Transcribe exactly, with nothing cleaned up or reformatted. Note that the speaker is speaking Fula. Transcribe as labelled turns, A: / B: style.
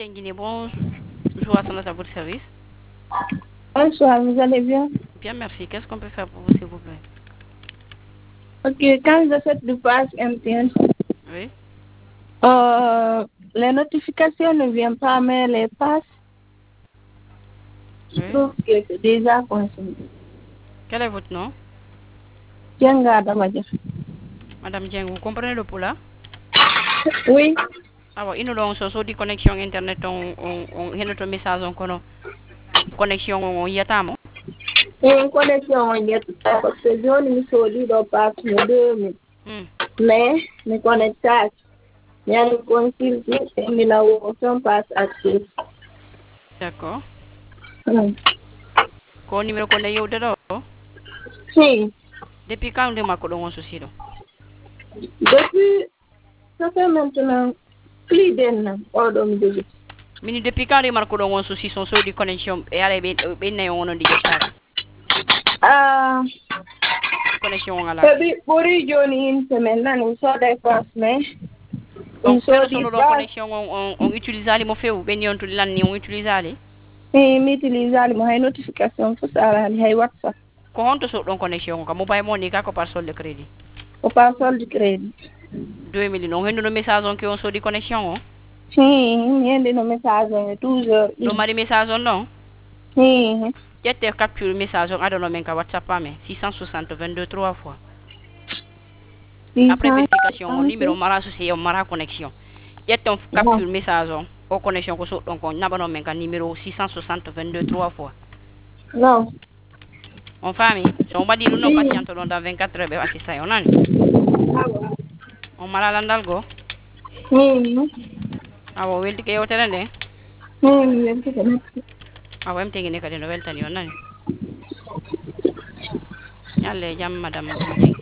A: Guinée, bonjour à Sonata, à votre service.
B: Bonsoir, vous allez bien?
A: Bien, merci. Qu'est-ce qu'on peut faire pour vous, s'il vous plaît?
B: Ok, quand j'achète du pass M T N,
A: Oui.
B: euh, les notifications ne viennent pas, mais les passes, je
A: Oui.
B: trouve que c'est déjà consommé.
A: Quel est votre nom?
B: Tienga Damadja.
A: Madame Dieng, vous comprenez le poula?
B: Oui.
A: Alors, il nous donne sur di connexion internet, on, on, on, il notre message, on connaît connexion, on y attend.
B: Une connexion, on y est parce que je ne suis pas pass de deux mille.
A: Hmm.
B: Mais, me connectar, il y a une consultation et il y a un pass actif.
A: D'accord.
B: Hmm.
A: Ko numéro qu'on a eu de l'eau?
B: Si.
A: Depuis quand on a un souci?
B: Depuis, ça fait maintenant plus d'un an, hors de mes
A: Mais depuis quand on a un souci sur di connexion et allez, ben, ben, on a dit pass.
B: Ah,
A: Connexion on a là.
B: Tapi puri joni une semaine là nous sommes des passes mais
A: Donc,
B: nous
A: quand
B: sommes
A: nous
B: des
A: sommes dans
B: passes
A: connexion, on, on, on utilise les mots faits ou ben, on utilise les on utilise les.
B: et m'utiliser les mots notification pour ça les WhatsApp.
A: Ko honto so ɗon connexion ko mobile money ka ko par solde crédit
B: Au pas sol du crédit.
A: deux mille non henduno message on ke on sodi connexion o
B: Si, niende no message on toujours.
A: ɗo mari message on ɗon
B: Si.
A: ƴette capture message on aɗano men ka whatsapp amen six cent soixante vingt-deux trois fois après vérification on numéro mara associé on mara connexion ƴette on capture message on o connexion ko soɗɗon ko naɓano men ka numéro six cent soixante vingt-deux trois fois
B: Non.
A: on faami so on mbaɗi ɗum noon patiente ɗon dans vingt-quatre heures ɓe assista e o nani on mara landal goo awo weltike yewtere nde awo emtegine kadi no weltani o nani ñalle jaam madame Dieng